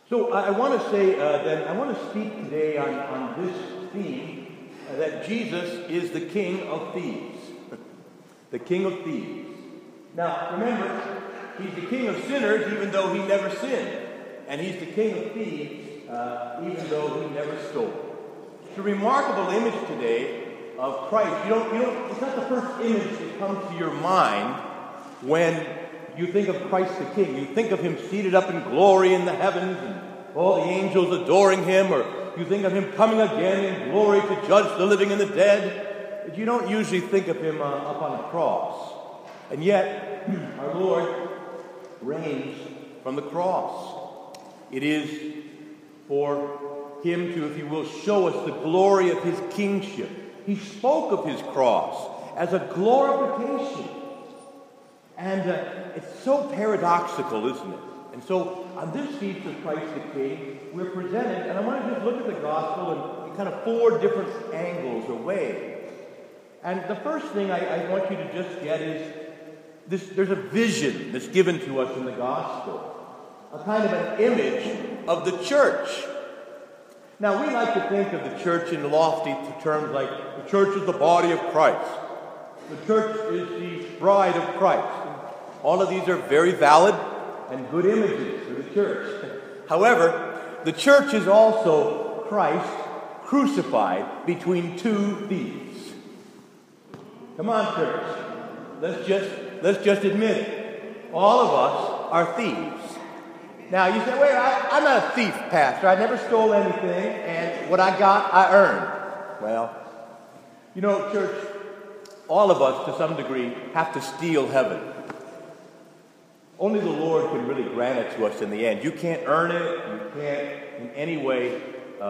So I want to say that I want to speak today on this theme, that Jesus is the King of Thieves. The King of Thieves. Now, remember, he's the King of sinners even though he never sinned. And he's the King of thieves even though he never stole. It's a remarkable image today of Christ. It's not the first image that comes to your mind when you think of Christ the King. You think of him seated up in glory in the heavens and all the angels adoring him, or you think of him coming again in glory to judge the living and the dead. But you don't usually think of him up on a cross. And yet, our Lord reigns from the cross. It is for him to, if you will, show us the glory of his kingship. He spoke of his cross as a glorification. And it's so paradoxical, isn't it? And so on this feast of Christ the King, we're presented, and I want to just look at the gospel in kind of four different angles or ways. And the first thing I want you to just get is there's a vision that's given to us in the gospel, a kind of an image of the church. Now, we like to think of the church in lofty terms like the church is the body of Christ. The church is the bride of Christ. And all of these are very valid and good images for the church. However, the church is also Christ crucified between two thieves. Come on, church. Let's just admit it. All of us are thieves. Now, you say, wait, I'm not a thief, Pastor. I never stole anything, and what I got, I earned. Well, you know, church, all of us, to some degree, have to steal heaven. Only the Lord can really grant it to us in the end. You can't earn it. You can't in any way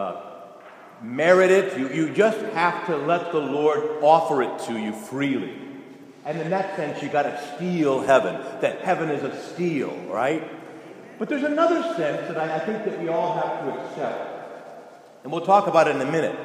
merit it. You just have to let the Lord offer it to you freely. And in that sense, you got to steal heaven. That heaven is a steal, right? But there's another sense that I think that we all have to accept. And we'll talk about it in a minute.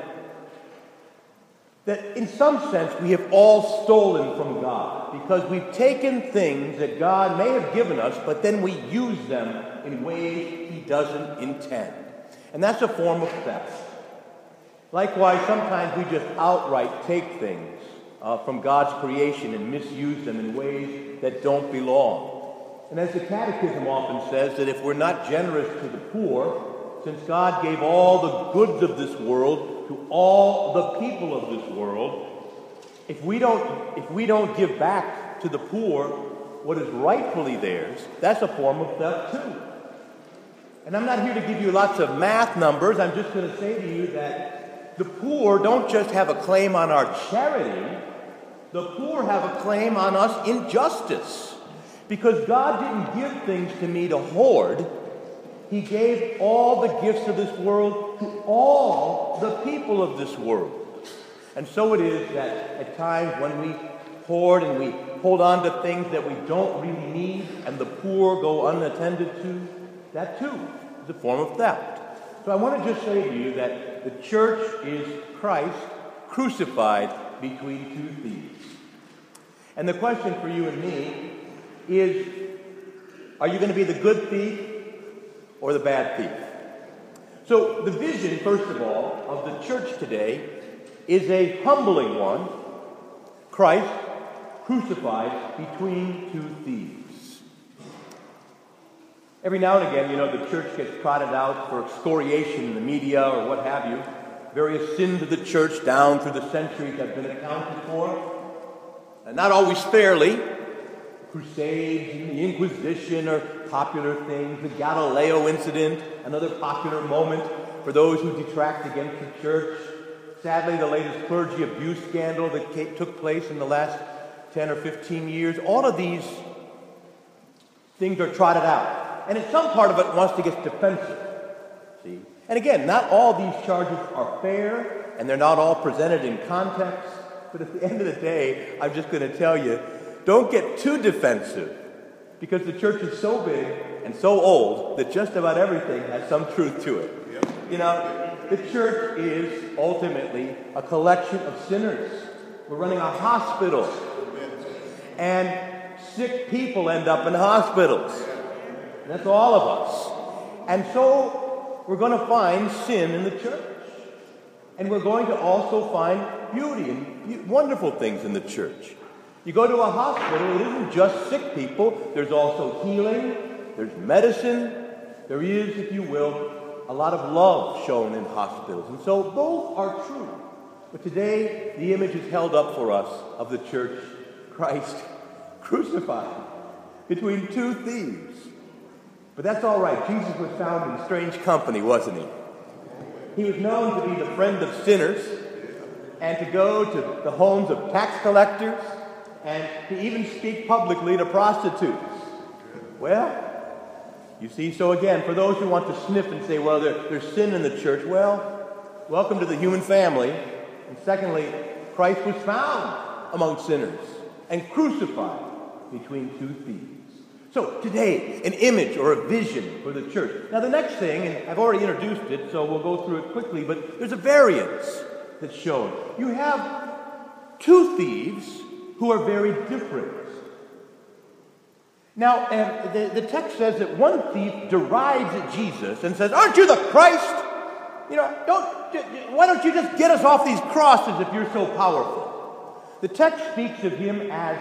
That in some sense, we have all stolen from God because we've taken things that God may have given us, but then we use them in ways he doesn't intend. And that's a form of theft. Likewise, sometimes we just outright take things from God's creation and misuse them in ways that don't belong. And as the Catechism often says, that if we're not generous to the poor, since God gave all the goods of this world to all the people of this world, if we don't give back to the poor what is rightfully theirs, that's a form of theft too. And I'm not here to give you lots of math numbers. I'm just going to say to you that the poor don't just have a claim on our charity. The poor have a claim on us in justice. Because God didn't give things to me to hoard. He gave all the gifts of this world to all the people of this world. And so it is that at times when we hoard and we hold on to things that we don't really need and the poor go unattended to, that too is a form of theft. So I want to just say to you that the church is Christ crucified between two thieves. And the question for you and me is, are you going to be the good thief or the bad thief? So the vision, first of all, of the church today is a humbling one. Christ crucified between two thieves. Every now and again, the church gets trotted out for excoriation in the media or what have you. Various sins of the church down through the centuries have been accounted for. And not always fairly. Crusades and the Inquisition are popular things. The Galileo incident, another popular moment for those who detract against the church. Sadly, the latest clergy abuse scandal that took place in the last 10 or 15 years. All of these things are trotted out. And in some part of it wants to get defensive. See? And again, not all these charges are fair, and they're not all presented in context. But at the end of the day, I'm just going to tell you, don't get too defensive, because the church is so big and so old that just about everything has some truth to it. Yep. The church is ultimately a collection of sinners. We're running a hospital, and sick people end up in hospitals. And that's all of us. And so we're going to find sin in the church. And we're going to also find beauty and wonderful things in the church. You go to a hospital, it isn't just sick people. There's also healing. There's medicine. There is, if you will, a lot of love shown in hospitals. And so both are true. But today, the image is held up for us of the church, Christ crucified between two thieves. But that's all right. Jesus was found in strange company, wasn't he? He was known to be the friend of sinners and to go to the homes of tax collectors and to even speak publicly to prostitutes. Well, you see, so again, for those who want to sniff and say, well, there's sin in the church, well, welcome to the human family. And secondly, Christ was found among sinners and crucified between two thieves. So today, an image or a vision for the church. Now the next thing, and I've already introduced it, so we'll go through it quickly, but there's a variance that's shown. You have two thieves who are very different. Now, the text says that one thief derides Jesus and says, "Aren't you the Christ? Why don't you just get us off these crosses if you're so powerful?" The text speaks of him as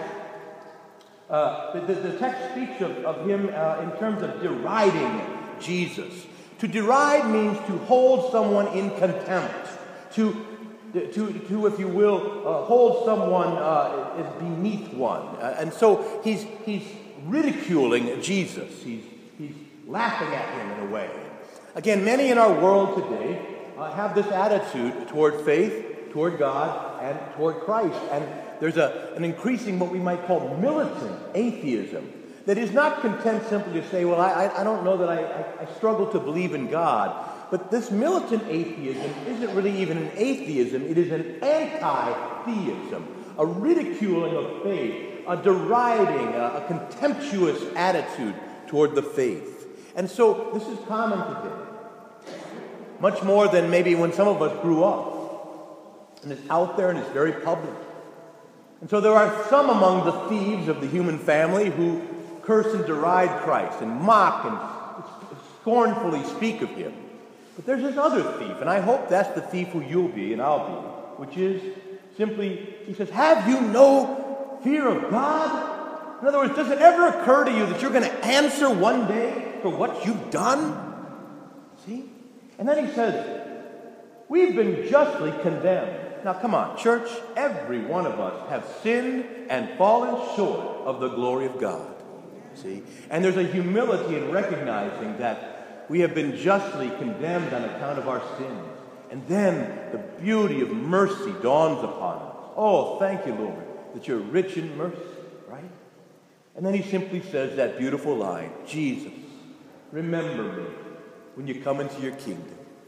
the text speaks of him in terms of deriding Jesus. To deride means to hold someone in contempt, to if you will, hold someone as beneath one. And so he's ridiculing Jesus. He's laughing at him in a way. Again, many in our world today have this attitude toward faith, toward God, and toward Christ. And there's an increasing what we might call militant atheism that is not content simply to say, well, I don't know that I struggle to believe in God. But this militant atheism isn't really even an atheism. It is an anti-theism, a ridiculing of faith, a deriding, a contemptuous attitude toward the faith. And so this is common today, much more than maybe when some of us grew up. And it's out there and it's very public. And so there are some among the thieves of the human family who curse and deride Christ and mock and scornfully speak of him. But there's this other thief, and I hope that's the thief who you'll be and I'll be, which is simply, he says, have you no fear of God? In other words, does it ever occur to you that you're going to answer one day for what you've done? See? And then he says, we've been justly condemned. Now come on, church, every one of us have sinned and fallen short of the glory of God. See? And there's a humility in recognizing that we have been justly condemned on account of our sins. And then the beauty of mercy dawns upon us. Oh, thank you, Lord, that you're rich in mercy, right? And then he simply says that beautiful line, Jesus, remember me when you come into your kingdom.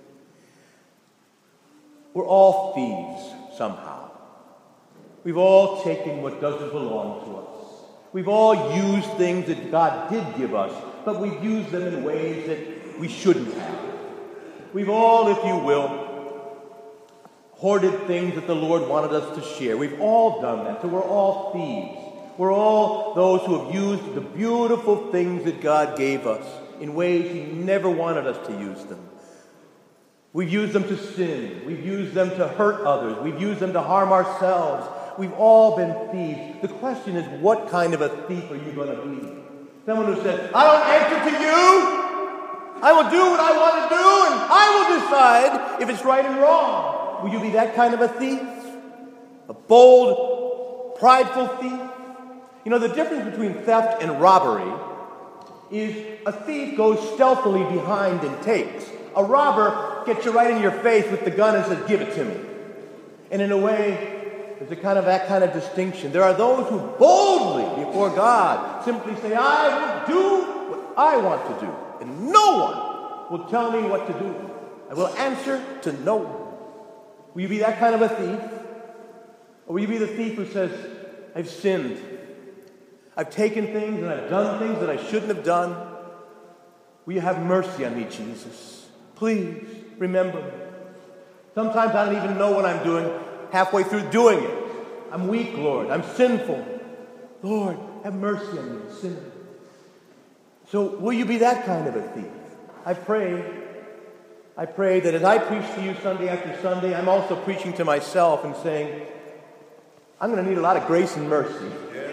We're all thieves somehow. We've all taken what doesn't belong to us. We've all used things that God did give us, but we've used them in ways that we shouldn't have. We've all, if you will, hoarded things that the Lord wanted us to share. We've all done that, so we're all thieves. We're all those who have used the beautiful things that God gave us in ways He never wanted us to use them. We've used them to sin. We've used them to hurt others. We've used them to harm ourselves. We've all been thieves. The question is, what kind of a thief are you going to be? Someone who says, I don't answer to you. I will do what I want to do, and I will decide if it's right and wrong. Will you be that kind of a thief? A bold, prideful thief? You know, the difference between theft and robbery is a thief goes stealthily behind and takes. A robber gets you right in your face with the gun and says, give it to me. And in a way, there's that kind of distinction. There are those who boldly before God simply say, I will do what I want to do. And no one will tell me what to do. I will answer to no one. Will you be that kind of a thief? Or will you be the thief who says, I've sinned. I've taken things and I've done things that I shouldn't have done. Will you have mercy on me, Jesus? Please remember me. Sometimes I don't even know what I'm doing halfway through doing it. I'm weak, Lord. I'm sinful. Lord, have mercy on me, sinner. So will you be that kind of a thief? I pray I pray that as I preach to you Sunday after Sunday, I'm also preaching to myself and saying, I'm going to need a lot of grace and mercy.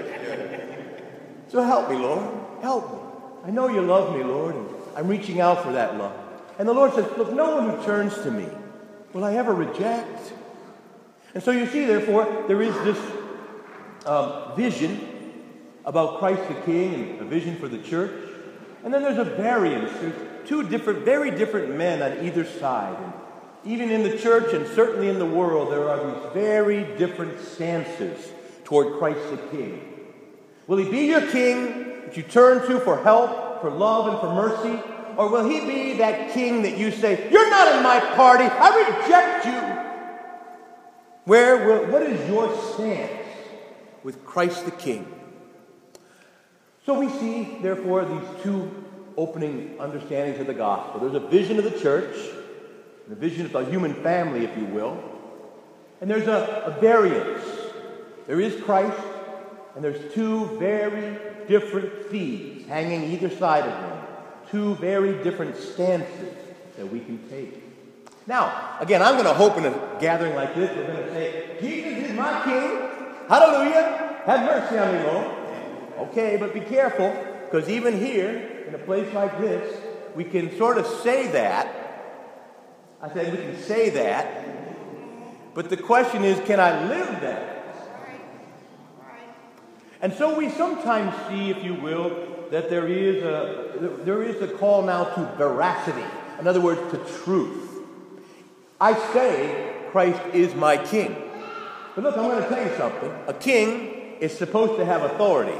So help me, Lord. Help me. I know you love me, Lord, and I'm reaching out for that love. And the Lord says, look, no one who turns to me will I ever reject. And so you see, therefore, there is this vision about Christ the King and a vision for the church. And then there's a variance. There's two very different men on either side. And even in the church and certainly in the world, there are these very different stances toward Christ the King. Will he be your king that you turn to for help, for love, and for mercy? Or will he be that king that you say, you're not in my party, I reject you? What is your stance with Christ the King? So we see, therefore, these two opening understandings of the gospel. There's a vision of the church, and a vision of the human family, if you will. And there's a variance. There is Christ, and there's two very different thieves hanging either side of him. Two very different stances that we can take. Now, again, I'm going to hope in a gathering like this, we're going to say, Jesus is my King. Hallelujah. Have mercy on me, Lord. Okay, but be careful, because even here, in a place like this, we can sort of say that. I said we can say that, but the question is, can I live that? And so we sometimes see, if you will, that there is a call now to veracity. In other words, to truth. I say Christ is my king. But look, I'm going to tell you something. A king is supposed to have authority.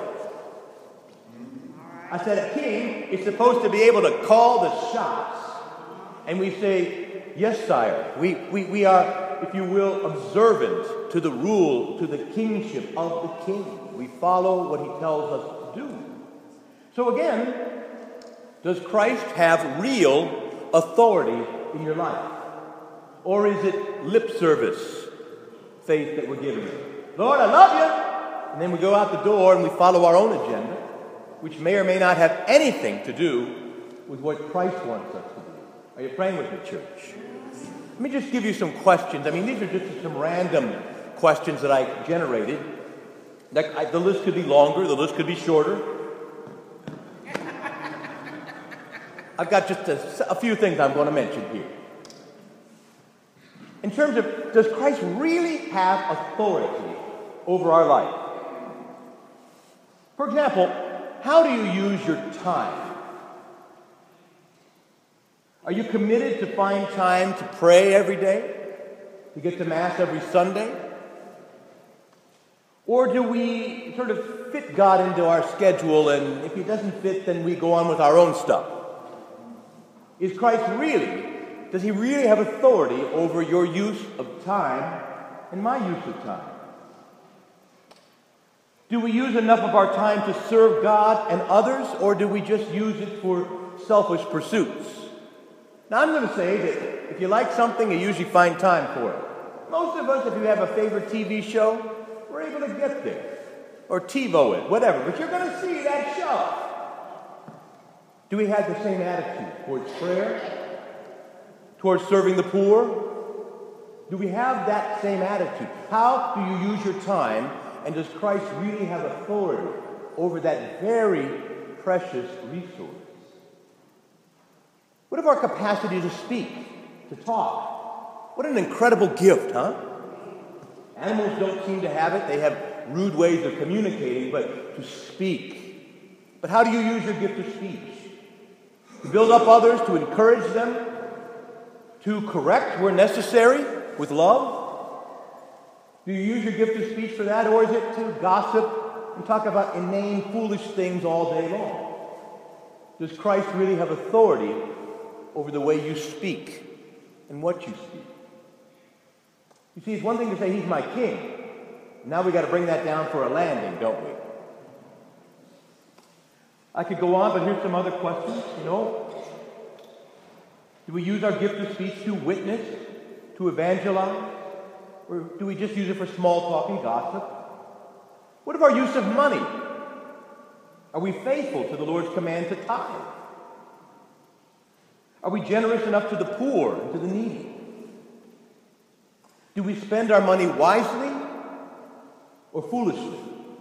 I said a king is supposed to be able to call the shots. And we say, yes, sire. We are, if you will, observant to the rule, to the kingship of the king. We follow what he tells us to do. So again, does Christ have real authority in your life? Or is it lip service faith that we're giving? Lord, I love you! And then we go out the door and we follow our own agenda, which may or may not have anything to do with what Christ wants us to do. Are you praying with me, church? Let me just give you some questions. I mean, these are just some random questions that I generated. The list could be longer, the list could be shorter. I've got just a few things I'm going to mention here. In terms of, does Christ really have authority over our life? For example, how do you use your time? Are you committed to find time to pray every day? To get to Mass every Sunday? Or do we sort of fit God into our schedule, and if he doesn't fit, then we go on with our own stuff? Is Christ does he really have authority over your use of time and my use of time? Do we use enough of our time to serve God and others, or do we just use it for selfish pursuits? Now, I'm going to say that if you like something, you usually find time for it. Most of us, if you have a favorite TV show, we're able to get there. Or TiVo it, whatever. But you're going to see that show. Do we have the same attitude towards prayer? Towards serving the poor? Do we have that same attitude? How do you use your time? And does Christ really have authority over that very precious resource? What of our capacity to speak, to talk? What an incredible gift, huh? Animals don't seem to have it. They have rude ways of communicating, but to speak. But how do you use your gift of speech? To build up others, to encourage them, to correct where necessary with love? Do you use your gift of speech for that, or is it to gossip and talk about inane, foolish things all day long? Does Christ really have authority over the way you speak and what you speak? You see, it's one thing to say he's my king. Now we got to bring that down for a landing, don't we? I could go on, but here's some other questions, Do we use our gift of speech to witness, to evangelize? Or do we just use it for small talk and gossip? What of our use of money? Are we faithful to the Lord's command to tithe? Are we generous enough to the poor and to the needy? Do we spend our money wisely or foolishly?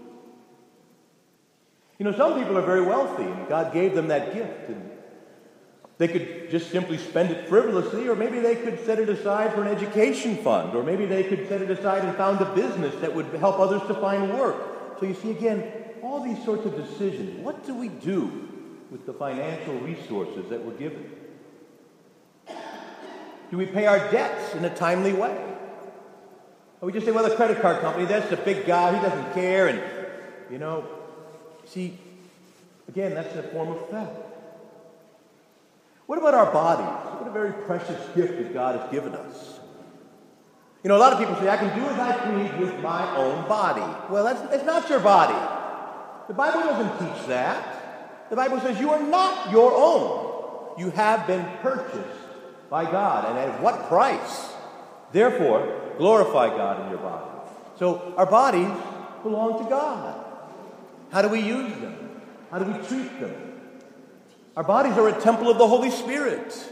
You know, some people are very wealthy, and God gave them that gift, and they could just simply spend it frivolously, or maybe they could set it aside for an education fund, or maybe they could set it aside and found a business that would help others to find work. So you see, again, all these sorts of decisions. What do we do with the financial resources that we're given? Do we pay our debts in a timely way? Or we just say, well, the credit card company, that's the big guy, he doesn't care, and, you know, see, again, that's a form of theft. What about our bodies? What a very precious gift that God has given us. You know, a lot of people say, I can do as I please with my own body. Well, that's not your body. The Bible doesn't teach that. The Bible says you are not your own. You have been purchased by God. And at what price? Therefore, glorify God in your body. So our bodies belong to God. How do we use them? How do we treat them? Our bodies are a temple of the Holy Spirit.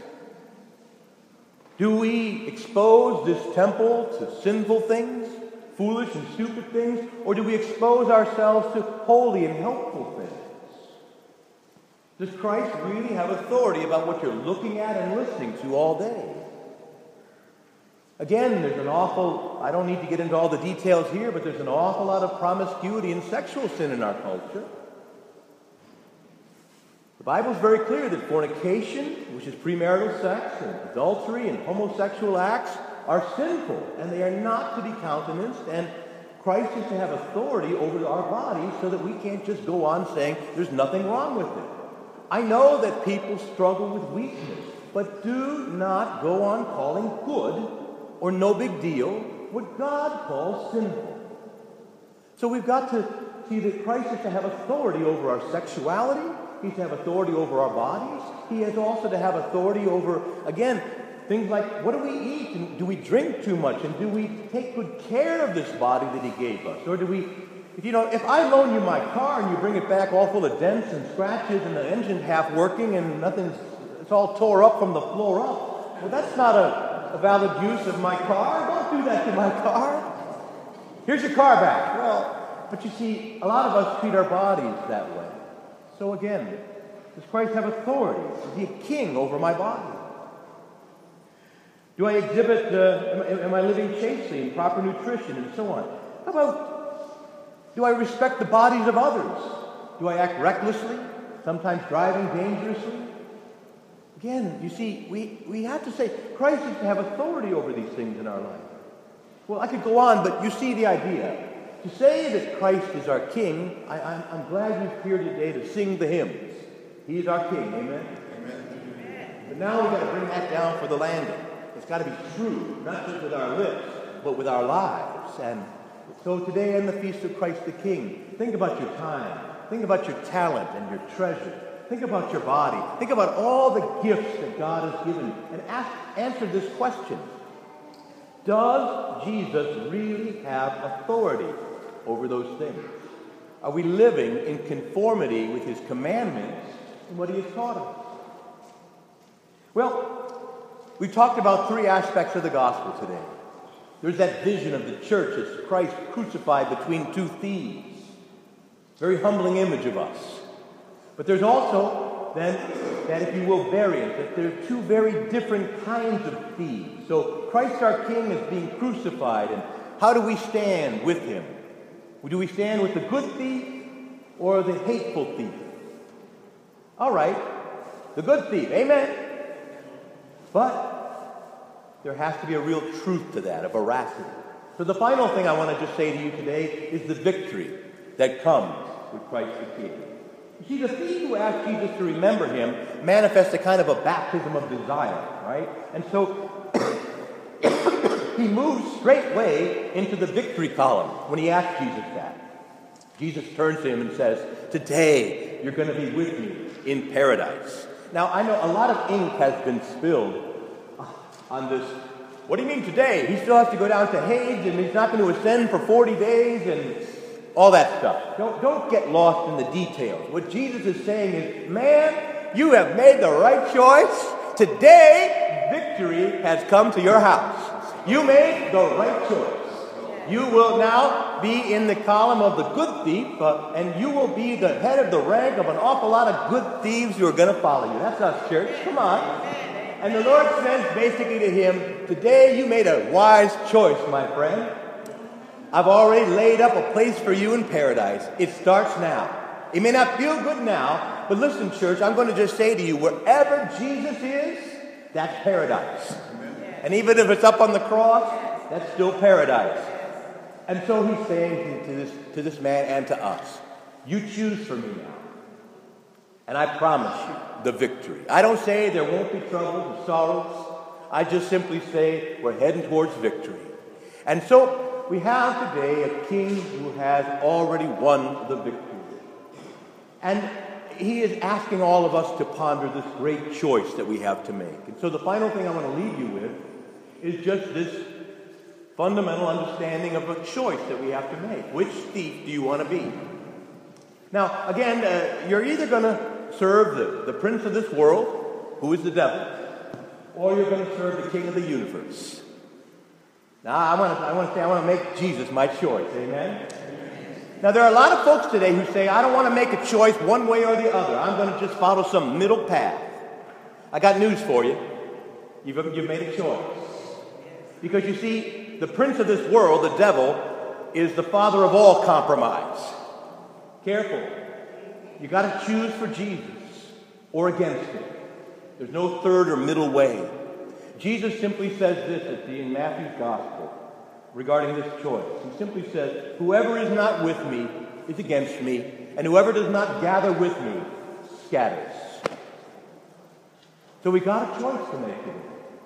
Do we expose this temple to sinful things, foolish and stupid things, or do we expose ourselves to holy and helpful things? Does Christ really have authority about what you're looking at and listening to all day? Again, there's I don't need to get into all the details here, but there's an awful lot of promiscuity and sexual sin in our culture. The Bible is very clear that fornication, which is premarital sex, and adultery and homosexual acts are sinful, and they are not to be countenanced, and Christ is to have authority over our bodies so that we can't just go on saying there's nothing wrong with it. I know that people struggle with weakness, but do not go on calling good or no big deal what God calls sinful. So we've got to see that Christ is to have authority over our sexuality. He's to have authority over our bodies. He is also to have authority over, again, things like what do we eat? And do we drink too much? And do we take good care of this body that He gave us? Or do we, if I loan you my car and you bring it back all full of dents and scratches and the engine's half working and it's all tore up from the floor up, well, that's not a valid use of my car. Don't do that to my car. Here's your car back. Well, but you see, a lot of us treat our bodies that way. So again, does Christ have authority? Is He a king over my body? Do I exhibit, am I living chastely in proper nutrition and so on? How about, do I respect the bodies of others? Do I act recklessly, sometimes driving dangerously? Again, you see, we have to say, Christ is to have authority over these things in our life. Well, I could go on, but you see the idea. To say that Christ is our King, I'm glad you're here today to sing the hymns. He is our King, amen? Amen. But now we've got to bring that down for the landing. It's got to be true, not just with our lips, but with our lives. And so today in the Feast of Christ the King, think about your time. Think about your talent and your treasure. Think about your body. Think about all the gifts that God has given. And answer this question. Does Jesus really have authority over those things? Are we living in conformity with His commandments and what He has taught us? Well, we talked about three aspects of the gospel today. There's that vision of the church as Christ crucified between two thieves. Very humbling image of us. But there's also then that, if you will, variant, that there are two very different kinds of thieves. So Christ our King is being crucified, and how do we stand with Him? Do we stand with the good thief or the hateful thief? All right, the good thief, amen. But there has to be a real truth to that, a veracity. So the final thing I want to just say to you today is the victory that comes with Christ the King. You see, the thief who asked Jesus to remember him manifests a kind of a baptism of desire, right? And so he moves straightway into the victory column when he asks Jesus that. Jesus turns to him and says, "Today you're going to be with me in paradise." Now, I know a lot of ink has been spilled on this. What do you mean today? He still has to go down to Hades, and he's not going to ascend for 40 days, and all that stuff. Don't get lost in the details. What Jesus is saying is, man, you have made the right choice. Today, victory has come to your house. You made the right choice. You will now be in the column of the good thief, and you will be the head of the rank of an awful lot of good thieves who are going to follow you. That's us, church. Come on. And the Lord says basically to him, today you made a wise choice, my friend. I've already laid up a place for you in paradise. It starts now. It may not feel good now, but listen, church, I'm going to just say to you, wherever Jesus is, that's paradise. And even if it's up on the cross, that's still paradise. And so he's saying to this man and to us, you choose for me now. And I promise you the victory. I don't say there won't be troubles and sorrows. I just simply say we're heading towards victory. And so we have today a king who has already won the victory. And he is asking all of us to ponder this great choice that we have to make. And so the final thing I want to leave you with is just this fundamental understanding of a choice that we have to make. Which thief do you want to be? Now, again, you're either going to serve the prince of this world, who is the devil, or you're going to serve the king of the universe. Now, I want to make Jesus my choice. Amen? Now, there are a lot of folks today who say, I don't want to make a choice one way or the other. I'm going to just follow some middle path. I got news for you. You've made a choice. Because you see, the prince of this world, the devil, is the father of all compromise. Careful. You got to choose for Jesus or against him. There's no third or middle way. Jesus simply says this in Matthew's gospel regarding this choice. He simply says, whoever is not with me is against me, and whoever does not gather with me scatters. So we got a choice to make today.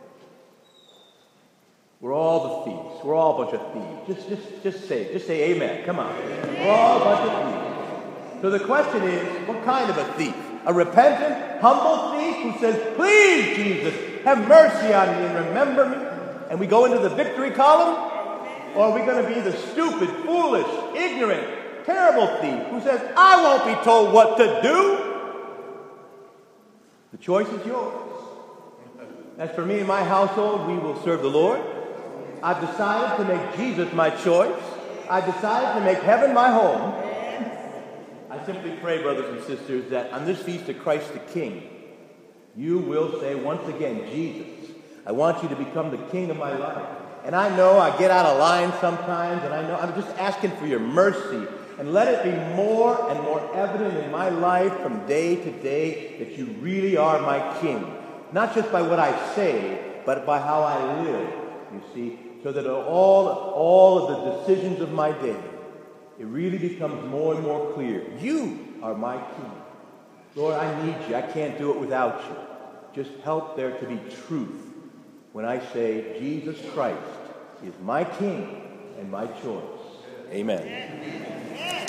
We're all the thieves. We're all a bunch of thieves. Just say amen. Come on. We're all a bunch of thieves. So the question is, what kind of a thief? A repentant, humble thief who says, please, Jesus, have mercy on me and remember me? And we go into the victory column? Or are we going to be the stupid, foolish, ignorant, terrible thief who says, I won't be told what to do? The choice is yours. As for me and my household, we will serve the Lord. I've decided to make Jesus my choice. I've decided to make heaven my home. I simply pray, brothers and sisters, that on this feast of Christ the King, you will say once again, Jesus, I want you to become the king of my life. And I know I get out of line sometimes, and I know I'm just asking for your mercy. And let it be more and more evident in my life from day to day that you really are my king. Not just by what I say, but by how I live, you see, so that all of the decisions of my day, it really becomes more and more clear. You are my king. Lord, I need you. I can't do it without you. Just help there to be truth when I say Jesus Christ is my king and my choice. Amen.